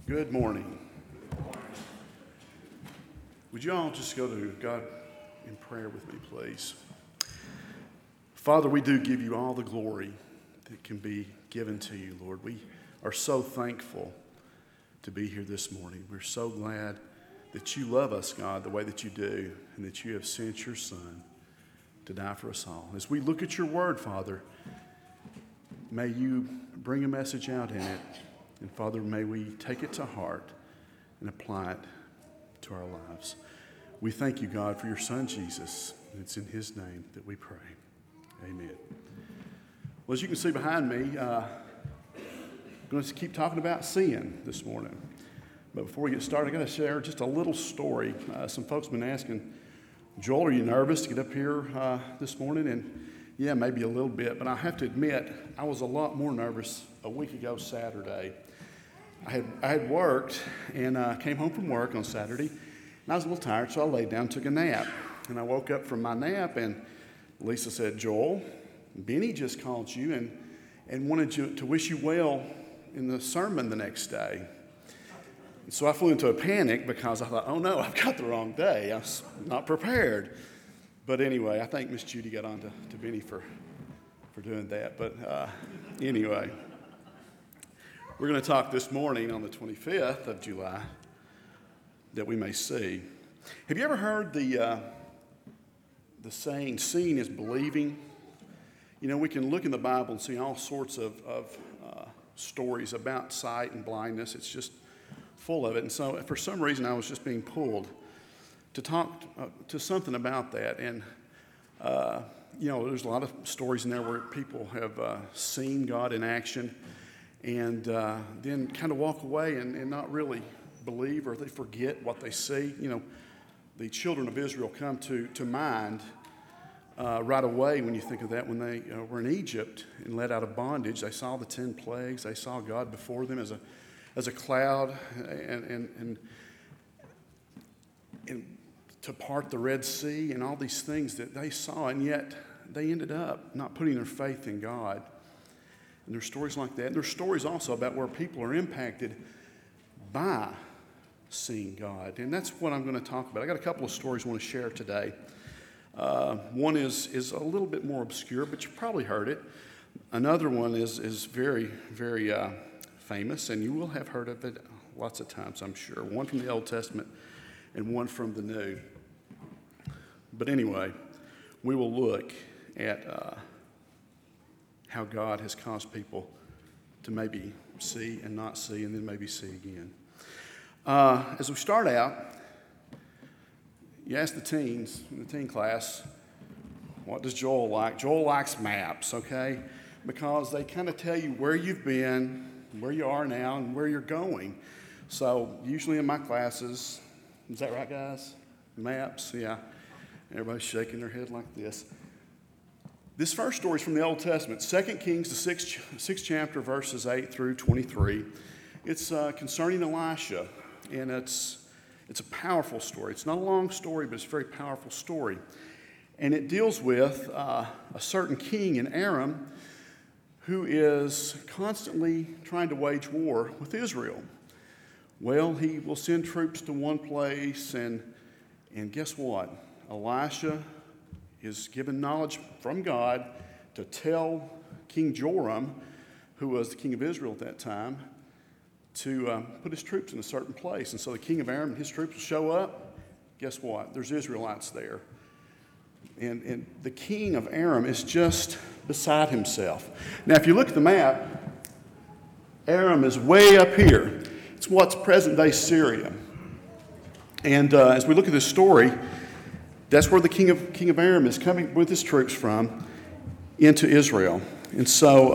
Good morning. Would you all just go to God in prayer with me, please? Father, we do give you all the glory that can be given to you, Lord. We are so thankful to be here this morning. We're so glad that you love us, God, the way that you do, and that you have sent your Son to die for us all. As we look at your word, Father, may you bring a message out in it. And Father, may we take it to heart and apply it to our lives. We thank you, God, for your Son, Jesus. It's in his name that we pray. Amen. Well, as you can see behind me, I'm going to keep talking about sin this morning. But before we get started, I've got to share just a little story. Some folks have been asking, Joel, are you nervous to get up here this morning? And yeah, maybe a little bit, but I have to admit, I was a lot more nervous a week ago Saturday. I had worked and came home from work on Saturday, and I was a little tired, so I laid down and took a nap. And I woke up from my nap, and Lisa said, Joel, Benny just called you and wanted you to wish you well in the sermon the next day. And so I flew into a panic because I thought, oh no, I've got the wrong day. I was not prepared. But anyway, I think Miss Judy got on to Benny for doing that. But anyway, we're going to talk this morning on the 25th of July that we may see. Have you ever heard the saying, seeing is believing? You know, we can look in the Bible and see all sorts of stories about sight and blindness. It's just full of it. And so for some reason, I was just being pulled to talk to something about that. And, you know, there's a lot of stories in there where people have seen God in action and then kind of walk away and not really believe, or they forget what they see. You know, the children of Israel come to mind right away when you think of that. When they were in Egypt and led out of bondage, they saw the 10 plagues. They saw God before them as a cloud and to part the Red Sea and all these things that they saw, and yet they ended up not putting their faith in God. And there's stories like that. And there's stories also about where people are impacted by seeing God. And that's what I'm going to talk about. I got a couple of stories I want to share today. One is a little bit more obscure, but you've probably heard it. Another one is very, very famous, and you will have heard of it lots of times, I'm sure. One from the Old Testament and one from the New. But anyway, we will look at how God has caused people to maybe see and not see, and then maybe see again. As we start out, you ask the teens in the teen class, what does Joel like? Joel likes maps, okay? Because they kind of tell you where you've been, where you are now, and where you're going. So usually in my classes, is that right, guys? Maps, yeah. Everybody's shaking their head like this. This first story is from the Old Testament, 2 Kings, the sixth chapter, verses 8 through 23. It's concerning Elisha, and it's a powerful story. It's not a long story, but it's a very powerful story. And it deals with a certain king in Aram who is constantly trying to wage war with Israel. Well, he will send troops to one place, and guess what? Elisha is given knowledge from God to tell King Joram, who was the king of Israel at that time, to put his troops in a certain place. And so the king of Aram and his troops will show up. Guess what? There's Israelites there. And the king of Aram is just beside himself. Now, if you look at the map, Aram is way up here. It's what's present-day Syria. And as we look at this story, that's where the king of Aram is coming with his troops from into Israel. And so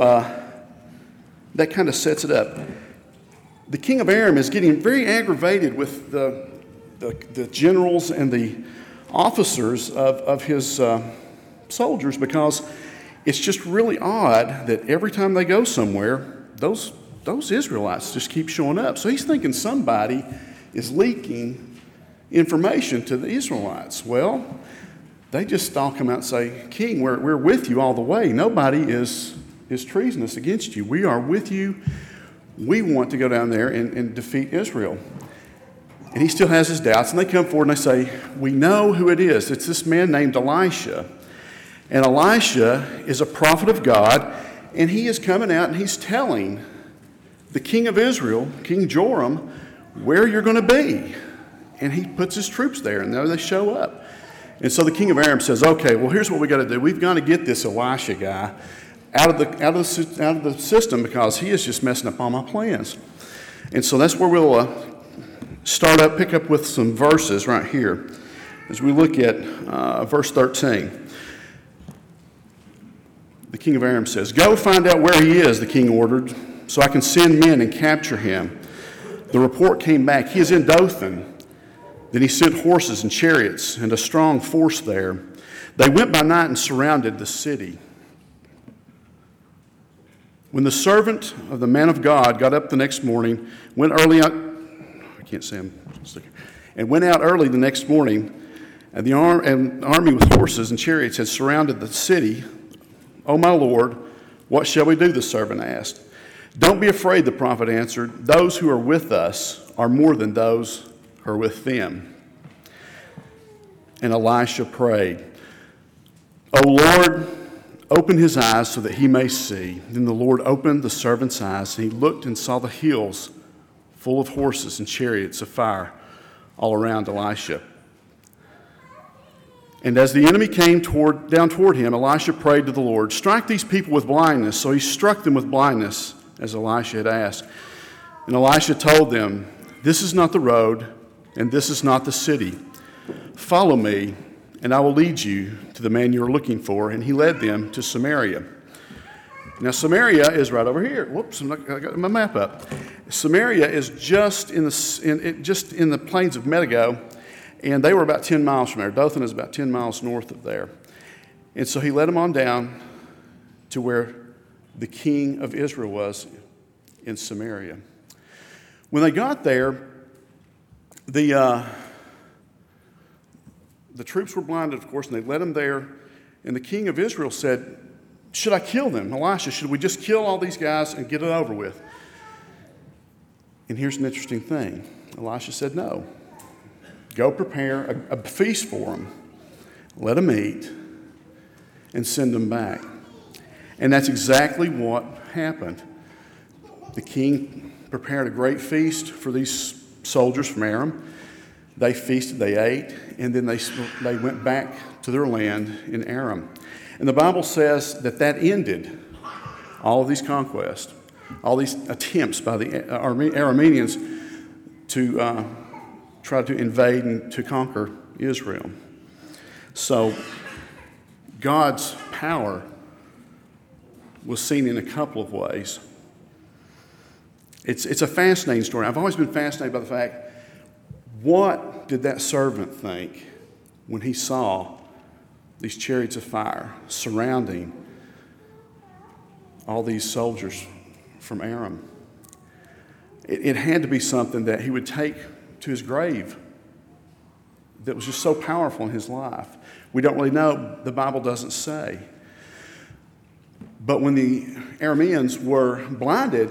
that kind of sets it up. The king of Aram is getting very aggravated with the generals and the officers of his soldiers, because it's just really odd that every time they go somewhere, those Israelites just keep showing up. So he's thinking somebody is leaking information to the Israelites. Well, they just all come out and say, King, we're with you all the way. Nobody is treasonous against you. We are with you. we want to go down there and defeat Israel. And he still has his doubts. And they come forward and they say, we know who it is. It's this man named Elisha. And Elisha is a prophet of God. And he is coming out and he's telling the king of Israel, King Joram, where you're going to be. And he puts his troops there, and there they show up. And so the king of Aram says, okay, well, here's what we got to do. We've got to get this Elisha guy out of the system, because he is just messing up all my plans. And so that's where we'll pick up with some verses right here as we look at verse 13. The king of Aram says, go find out where he is, the king ordered, so I can send men and capture him. The report came back, he is in Dothan. Then he sent horses and chariots and a strong force there. They went by night and surrounded the city. When the servant of the man of God got up the next morning, went out early the next morning, and the army with horses and chariots had surrounded the city. "O my Lord, what shall we do?" the servant asked. "Don't be afraid," the prophet answered. "Those who are with us are more than those who are with them." And Elisha prayed, "O Lord, open his eyes so that he may see." Then the Lord opened the servant's eyes, and he looked and saw the hills full of horses and chariots of fire all around Elisha. And as the enemy came down toward him, Elisha prayed to the Lord, "Strike these people with blindness." So he struck them with blindness, as Elisha had asked. And Elisha told them, "This is not the road, and this is not the city. Follow me, and I will lead you to the man you are looking for." And he led them to Samaria. Now, Samaria is right over here. Whoops, I got my map up. Samaria is just in the plains of Megiddo, and they were about 10 miles from there. Dothan is about 10 miles north of there. And so he led them on down to where the king of Israel was in Samaria. When they got there, the troops were blinded, of course, and they led them there. And the king of Israel said, "Should I kill them? Elisha, should we just kill all these guys and get it over with?" And here's an interesting thing. Elisha said, "No. Go prepare a feast for them. Let them eat and send them back." And that's exactly what happened. The king prepared a great feast for these soldiers from Aram. They feasted, they ate, and then they went back to their land in Aram. And the Bible says that ended all of these conquests, all these attempts by the Arameans to try to invade and to conquer Israel. So God's power was seen in a couple of ways. It's a fascinating story. I've always been fascinated by the fact, what did that servant think when he saw these chariots of fire surrounding all these soldiers from Aram? It had to be something that he would take to his grave that was just so powerful in his life. We don't really know. The Bible doesn't say. But when the Arameans were blinded,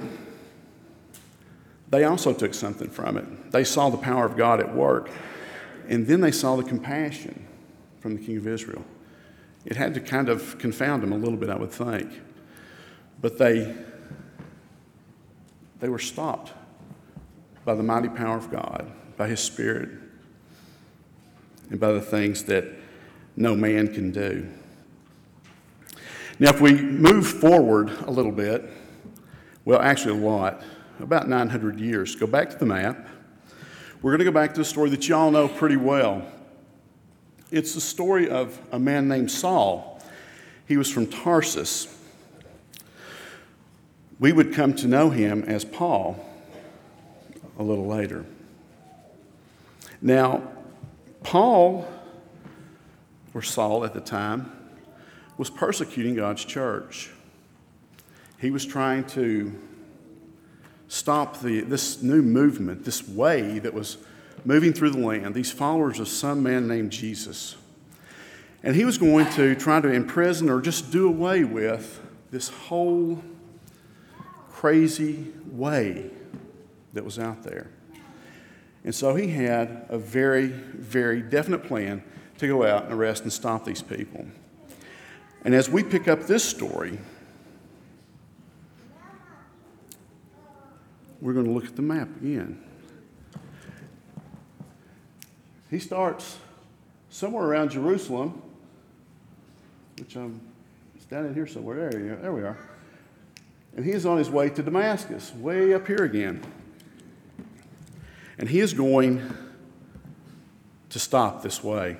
they also took something from it. They saw the power of God at work, and then they saw the compassion from the king of Israel. It had to kind of confound them a little bit, I would think. But they were stopped by the mighty power of God, by his Spirit, and by the things that no man can do. Now, if we move forward a little bit, well, actually a lot, about 900 years, go back to the map. We're going to go back to a story that you all know pretty well. It's the story of a man named Saul. He was from Tarsus. We would come to know him as Paul a little later. Now, Paul, or Saul at the time, was persecuting God's church. He was trying to stop this new movement, this way that was moving through the land, these followers of some man named Jesus. And he was going to try to imprison or just do away with this whole crazy way that was out there. And so he had a very, very definite plan to go out and arrest and stop these people. And as we pick up this story, we're going to look at the map again. He starts somewhere around Jerusalem, which it's down in here somewhere. There we are. And he is on his way to Damascus, way up here again. And he is going to stop this way.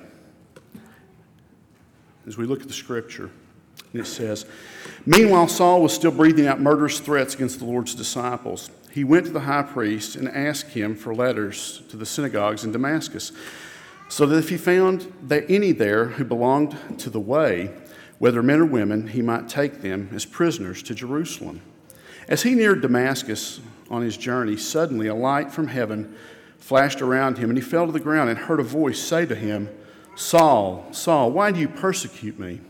As we look at the scripture, it says, "Meanwhile, Saul was still breathing out murderous threats against the Lord's disciples. He went to the high priest and asked him for letters to the synagogues in Damascus, so that if he found any there who belonged to the way, whether men or women, he might take them as prisoners to Jerusalem. As he neared Damascus on his journey, suddenly a light from heaven flashed around him, and he fell to the ground and heard a voice say to him, 'Saul, Saul, why do you persecute me?'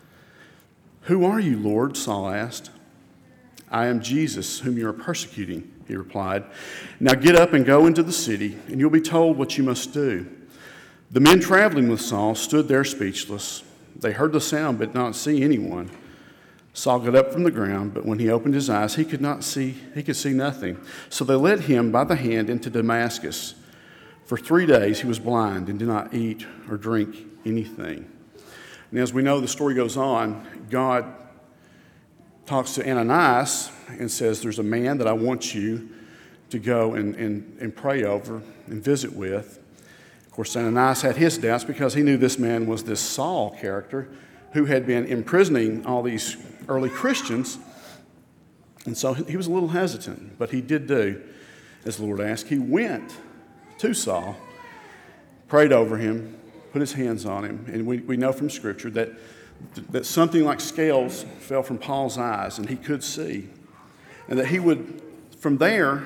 'Who are you, Lord?' Saul asked. 'I am Jesus, whom you are persecuting,' he replied. 'Now get up and go into the city, and you'll be told what you must do.' The men traveling with Saul stood there speechless. They heard the sound but did not see anyone. Saul got up from the ground, but when he opened his eyes, he could see nothing. So they led him by the hand into Damascus. For 3 days he was blind and did not eat or drink anything." And as we know, the story goes on. God talks to Ananias and says, "There's a man that I want you to go and pray over and visit with." Of course, Ananias had his doubts because he knew this man was this Saul character who had been imprisoning all these early Christians. And so he was a little hesitant, but he did do as the Lord asked. He went to Saul, prayed over him, put his hands on him, and we know from Scripture that something like scales fell from Paul's eyes and he could see, and that he would, from there,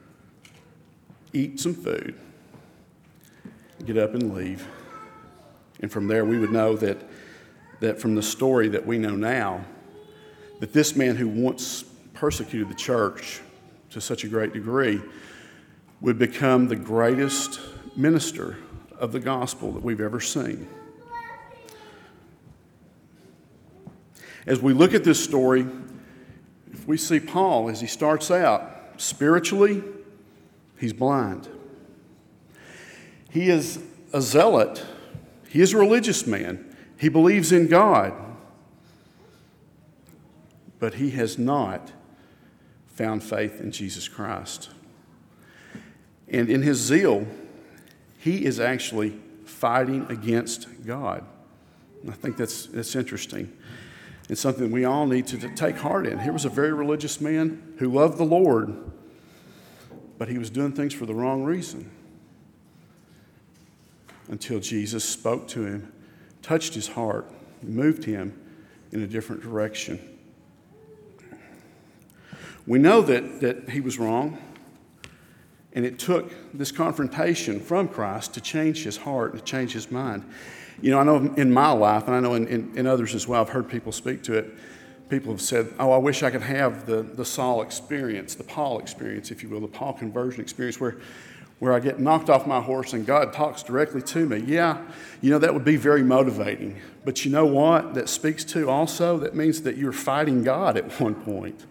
eat some food, get up and leave. And from there we would know that from the story that we know now, that this man who once persecuted the church to such a great degree would become the greatest minister of the gospel that we've ever seen. As we look at this story, if we see Paul as he starts out, spiritually, he's blind. He is a zealot. He is a religious man. He believes in God. But he has not found faith in Jesus Christ. And in his zeal, he is actually fighting against God. And I think that's interesting. It's something we all need to take heart in. Here was a very religious man who loved the Lord, but he was doing things for the wrong reason. Until Jesus spoke to him, touched his heart, moved him in a different direction. We know that he was wrong, and it took this confrontation from Christ to change his heart and to change his mind. You know, I know in my life, and I know in others as well, I've heard people speak to it. People have said, "Oh, I wish I could have the Saul experience, the Paul experience, if you will, the Paul conversion experience, where I get knocked off my horse and God talks directly to me." Yeah, you know, that would be very motivating. But you know what that speaks to also? That means that you're fighting God at one point.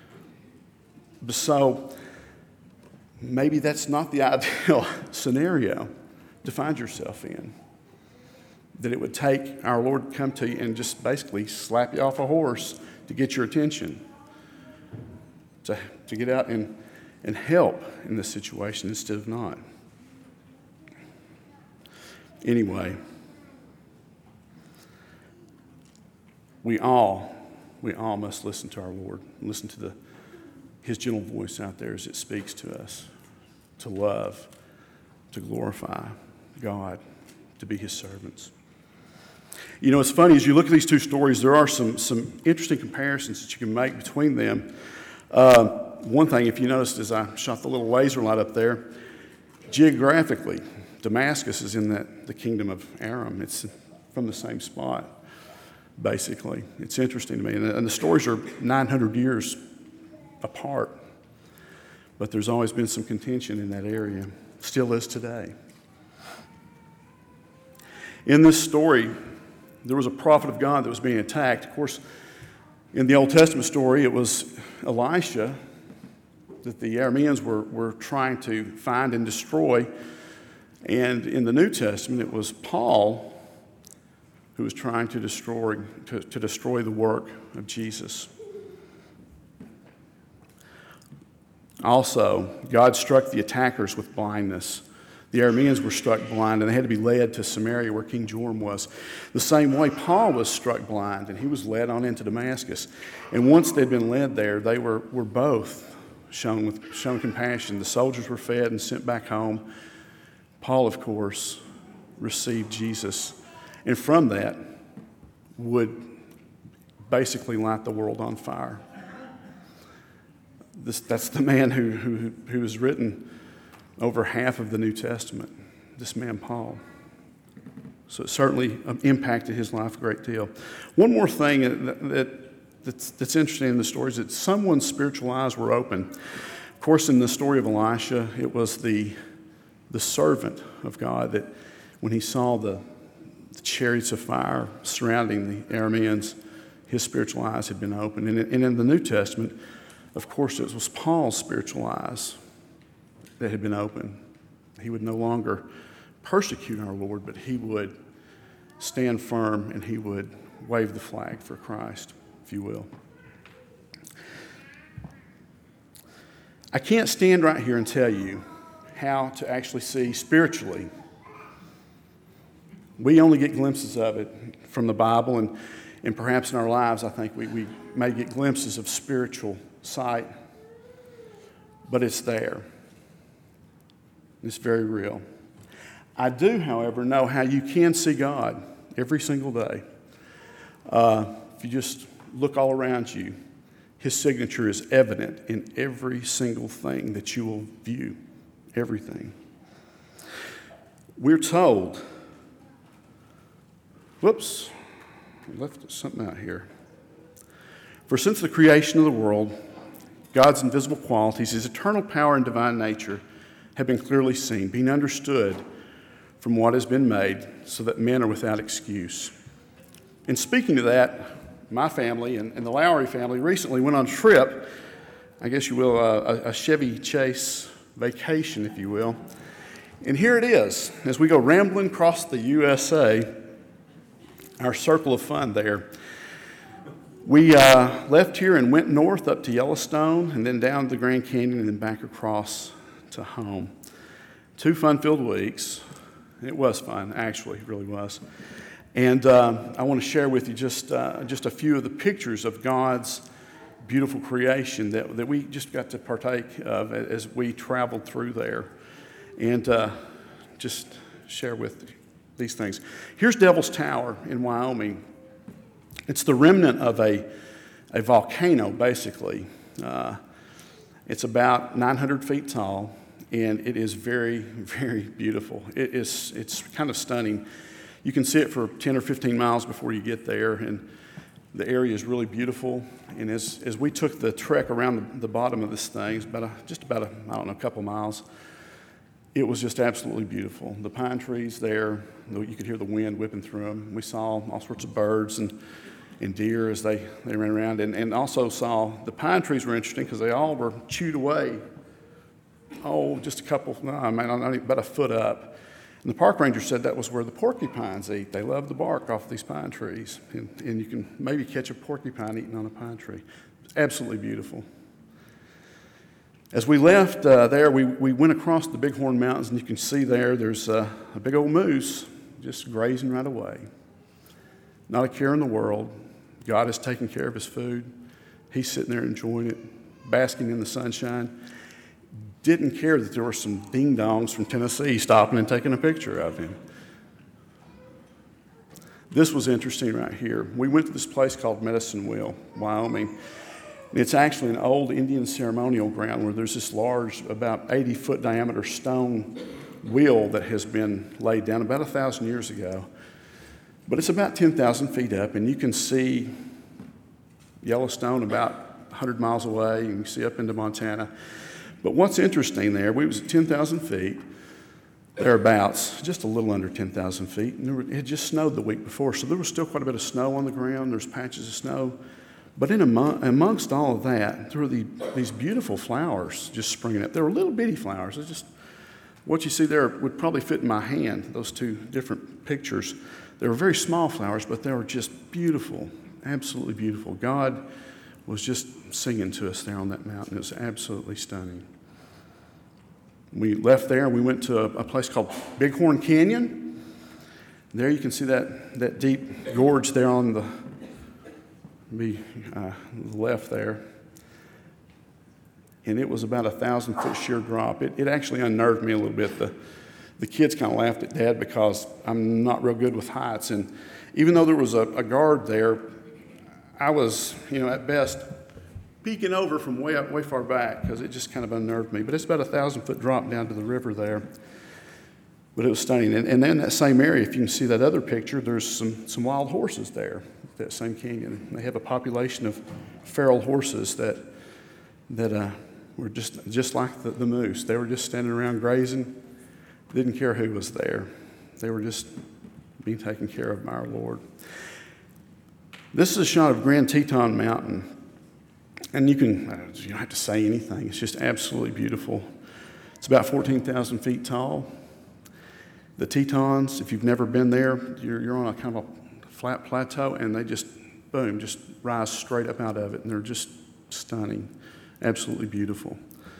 So maybe that's not the ideal scenario to find yourself in. That it would take our Lord to come to you and just basically slap you off a horse to get your attention, to get out and help in this situation instead of not. Anyway, we all must listen to our Lord, listen to his gentle voice out there as it speaks to us, to love, to glorify God, to be his servants. You know, it's funny, as you look at these two stories, there are some interesting comparisons that you can make between them. One thing, if you noticed, as I shot the little laser light up there, geographically, Damascus is in the kingdom of Aram. It's from the same spot, basically. It's interesting to me. And the stories are 900 years apart. But there's always been some contention in that area, still is today. In this story, there was a prophet of God that was being attacked. Of course, in the Old Testament story, it was Elisha that the Arameans were trying to find and destroy. And in the New Testament, it was Paul who was trying to destroy the work of Jesus. Also, God struck the attackers with blindness. The Arameans were struck blind, and they had to be led to Samaria where King Joram was. The same way, Paul was struck blind, and he was led on into Damascus. And once they'd been led there, they were both shown compassion. The soldiers were fed and sent back home. Paul, of course, received Jesus, and from that would basically light the world on fire. That's the man who has written over half of the New Testament, this man Paul. So it certainly impacted his life a great deal. One more thing that's interesting in the story is that someone's spiritual eyes were open. Of course, in the story of Elisha, it was the servant of God that when he saw the chariots of fire surrounding the Arameans, his spiritual eyes had been opened. And in the New Testament, of course, it was Paul's spiritual eyes that had been opened. He would no longer persecute our Lord, but he would stand firm and he would wave the flag for Christ, if you will. I can't stand right here and tell you how to actually see spiritually. We only get glimpses of it from the Bible, and perhaps in our lives, I think we may get glimpses of spiritual sight, but it's there. It's very real. I do, however, know how you can see God every single day. If you just look all around you, His signature is evident in every single thing that you will view, everything. We're told, I left something out here. For since the creation of the world, God's invisible qualities, His eternal power and divine nature have been clearly seen, being understood from what has been made, so that men are without excuse. In speaking to that, my family and the Lowry family recently went on a trip, I guess you will, a Chevy Chase vacation, if you will. And here it is, as we go rambling across the USA, our circle of fun there. We left here and went north up to Yellowstone and then down to the Grand Canyon and then back across to home. 2 fun-filled weeks. It was fun, actually, it really was. And I want to share with you just a few of the pictures of God's beautiful creation that we just got to partake of as we traveled through there. And just share with you these things. Here's Devil's Tower in Wyoming. It's the remnant of a volcano, basically. It's about 900 feet tall, and it is very, very beautiful. It's kind of stunning. You can see it for 10 or 15 miles before you get there, and the area is really beautiful. And as we took the trek around the bottom of this thing, it's about a couple miles, it was just absolutely beautiful. The pine trees there, you could hear the wind whipping through them. We saw all sorts of birds and deer as they ran around, and also saw the pine trees were interesting because they all were chewed away. Just a couple, about a foot up. And the park ranger said that was where the porcupines eat. They love the bark off these pine trees, and you can maybe catch a porcupine eating on a pine tree. It's absolutely beautiful. As we left there, we went across the Bighorn Mountains, and you can see there's a big old moose just grazing right away. Not a care in the world. God is taking care of his food. He's sitting there enjoying it, basking in the sunshine. Didn't care that there were some ding-dongs from Tennessee stopping and taking a picture of him. This was interesting right here. We went to this place called Medicine Wheel, Wyoming. It's actually an old Indian ceremonial ground where there's this large, about 80-foot diameter stone wheel that has been laid down about 1,000 years ago. But it's about 10,000 feet up, and you can see Yellowstone about 100 miles away, and you see up into Montana. But what's interesting there, we was at 10,000 feet, thereabouts, just a little under 10,000 feet. And it had just snowed the week before, so there was still quite a bit of snow on the ground. There's patches of snow. But amongst all of that, there were these beautiful flowers just springing up. They were little bitty flowers. It's just, what you see there would probably fit in my hand, those two different pictures. They were very small flowers, but they were just beautiful, absolutely beautiful. God was just singing to us there on that mountain. It was absolutely stunning. We left there and we went to a place called Bighorn Canyon. There you can see that deep gorge there on the left there. And it was about 1,000-foot sheer drop. It actually unnerved me a little bit. The kids kind of laughed at Dad because I'm not real good with heights. And even though there was a guard there, I was, at best, peeking over from way far back because it just kind of unnerved me. But it's about 1,000-foot drop down to the river there. But it was stunning. And then in that same area, if you can see that other picture, there's some wild horses there, that same canyon. They have a population of feral horses that were just like the moose. They were just standing around grazing, didn't care who was there. They were just being taken care of by our Lord. This is a shot of Grand Teton Mountain. And you don't have to say anything. It's just absolutely beautiful. It's about 14,000 feet tall. The Tetons, if you've never been there, you're on a kind of a flat plateau, and they just rise straight up out of it, and they're just stunning, absolutely beautiful.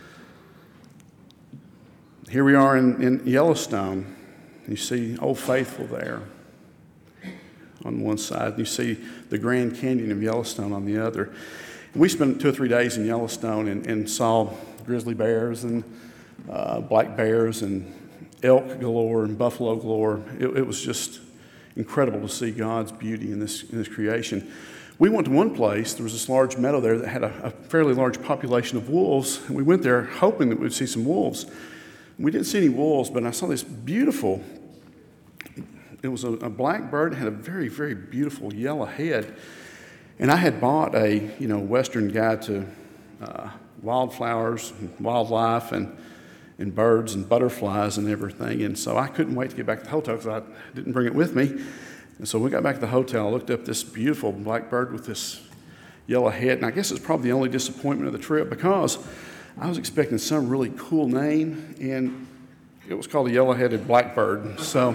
Here we are in Yellowstone. You see Old Faithful there on one side. You see the Grand Canyon of Yellowstone on the other. We spent 2 or 3 days in Yellowstone and saw grizzly bears and black bears and elk galore and buffalo galore. It was just incredible to see God's beauty in this creation. We went to one place. There was this large meadow there that had a fairly large population of wolves. And we went there hoping that we'd see some wolves. We didn't see any wolves, but I saw this beautiful, it was a black bird. It had a very, very beautiful yellow head. And I had bought a Western guide to wildflowers, and wildlife, and birds and butterflies and everything. And so I couldn't wait to get back to the hotel because I didn't bring it with me. And so we got back to the hotel. I looked up this beautiful black bird with this yellow head. And I guess it's probably the only disappointment of the trip because I was expecting some really cool name, and it was called a yellow-headed blackbird. So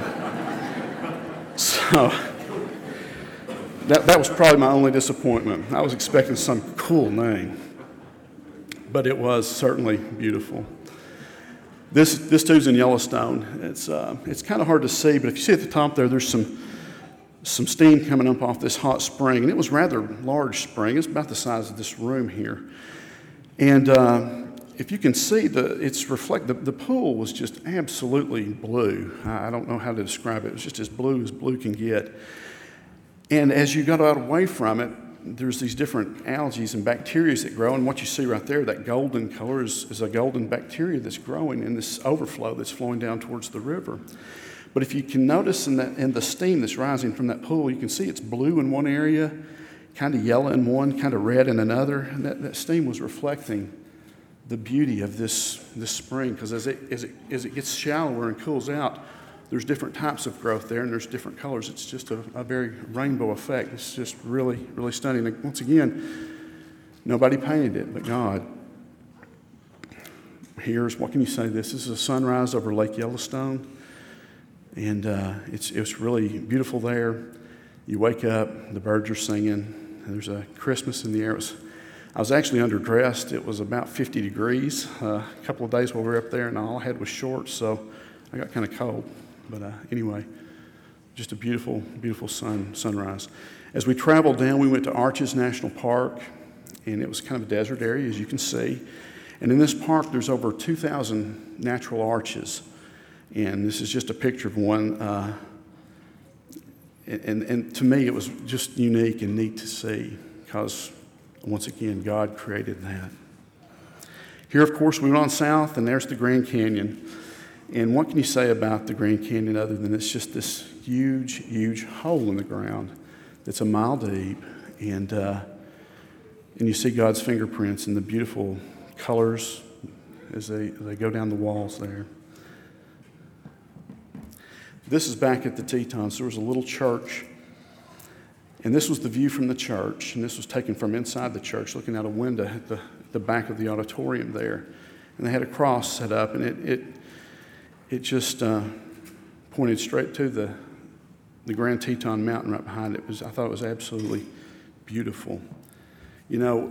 that was probably my only disappointment. I was expecting some cool name, but it was certainly beautiful. This too's in Yellowstone. It's kind of hard to see, but if you see at the top there, there's some steam coming up off this hot spring, and it was a rather large spring. It's about the size of this room here, and if you can see, the pool was just absolutely blue. I don't know how to describe it. It was just as blue can get. And as you got out away from it, there's these different algae and bacteria that grow. And what you see right there, that golden color is a golden bacteria that's growing in this overflow that's flowing down towards the river. But if you can notice in the steam that's rising from that pool, you can see it's blue in one area, kind of yellow in one, kind of red in another. And that steam was reflecting the beauty of this spring, because as it gets shallower and cools out, there's different types of growth there, and there's different colors. It's just a very rainbow effect. It's just really, really stunning. And once again, nobody painted it but God. What can you say? This is a sunrise over Lake Yellowstone, and it's really beautiful there. You wake up, the birds are singing, and there's a Christmas in the air. I was actually underdressed. It was about 50 degrees a couple of days while we were up there, and all I had was shorts, so I got kind of cold. But anyway, just a beautiful, beautiful sunrise. As we traveled down, we went to Arches National Park, and it was kind of a desert area, as you can see. And in this park, there's over 2,000 natural arches, and this is just a picture of one. And to me, it was just unique and neat to see, because once again, God created that. Here, of course, we went on south, and there's the Grand Canyon. And what can you say about the Grand Canyon other than it's just this huge, huge hole in the ground that's a mile deep, and And you see God's fingerprints in the beautiful colors as they go down the walls there. This is back at the Tetons. There was a little church, and this was the view from the church, and this was taken from inside the church, looking out a window at the back of the auditorium there. And they had a cross set up, and it just pointed straight to the Grand Teton Mountain right behind it. I thought it was absolutely beautiful. You know,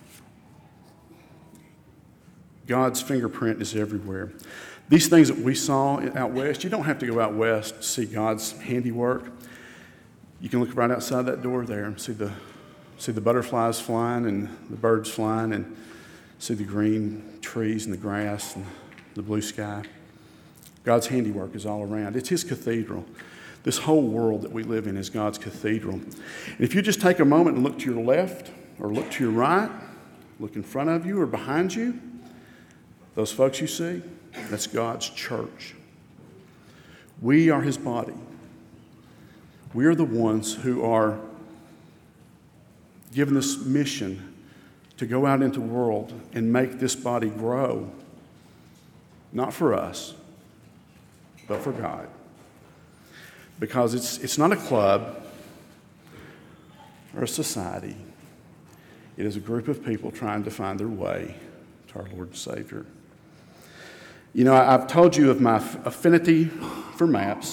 God's fingerprint is everywhere. These things that we saw out west, you don't have to go out west to see God's handiwork. You can look right outside that door there and see the butterflies flying and the birds flying and see the green trees and the grass and the blue sky. God's handiwork is all around. It's His cathedral. This whole world that we live in is God's cathedral. And if you just take a moment and look to your left or look to your right, look in front of you or behind you, those folks you see, that's God's church. We are His body. We are the ones who are given this mission to go out into the world and make this body grow, not for us, but for God. Because it's not a club or a society. It is a group of people trying to find their way to our Lord and Savior. You know, I've told you of my affinity for maps.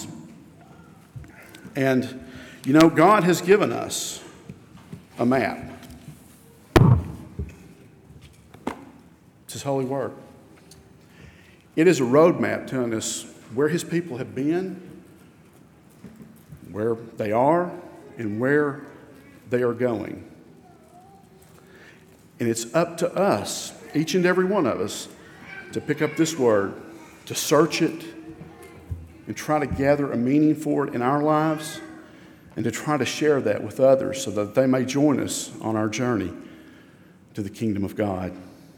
And, you know, God has given us a map. It's His holy word. It is a roadmap telling us where His people have been, where they are, and where they are going. And it's up to us, each and every one of us, to pick up this word, to search it, and try to gather a meaning for it in our lives, and to try to share that with others so that they may join us on our journey to the kingdom of God.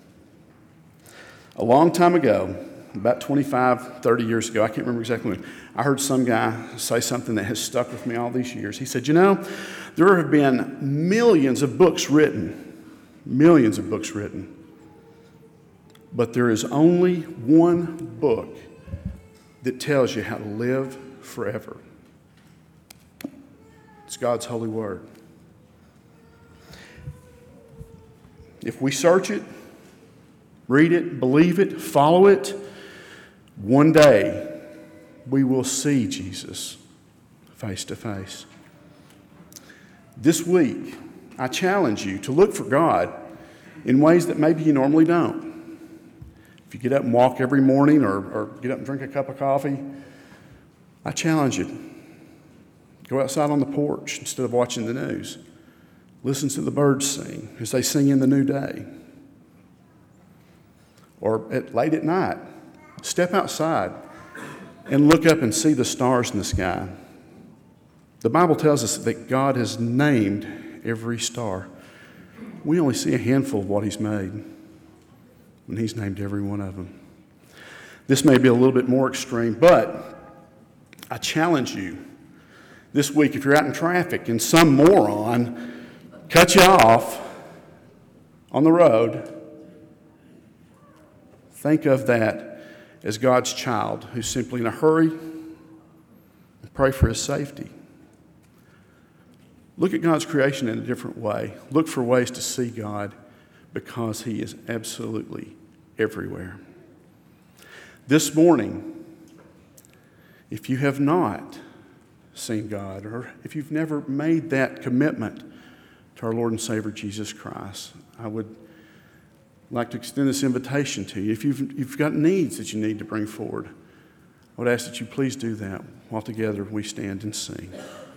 A long time ago, about 25, 30 years ago, I can't remember exactly when, I heard some guy say something that has stuck with me all these years. He said, you know, there have been millions of books written, but there is only one book that tells you how to live forever. It's God's holy word. If we search it, read it, believe it, follow it, one day we will see Jesus face to face. This week, I challenge you to look for God in ways that maybe you normally don't. If you get up and walk every morning or get up and drink a cup of coffee, I challenge you. Go outside on the porch instead of watching the news. Listen to the birds sing as they sing in the new day. Or late at night, step outside and look up and see the stars in the sky. The Bible tells us that God has named every star. We only see a handful of what He's made, and He's named every one of them. This may be a little bit more extreme, but I challenge you this week, if you're out in traffic and some moron cuts you off on the road, think of that as God's child who's simply in a hurry, and pray for his safety. Look at God's creation in a different way. Look for ways to see God because He is absolutely everywhere. This morning, if you have not seen God, or if you've never made that commitment to our Lord and Savior Jesus Christ, I would like to extend this invitation to you. If you've got needs that you need to bring forward, I would ask that you please do that while together we stand and sing.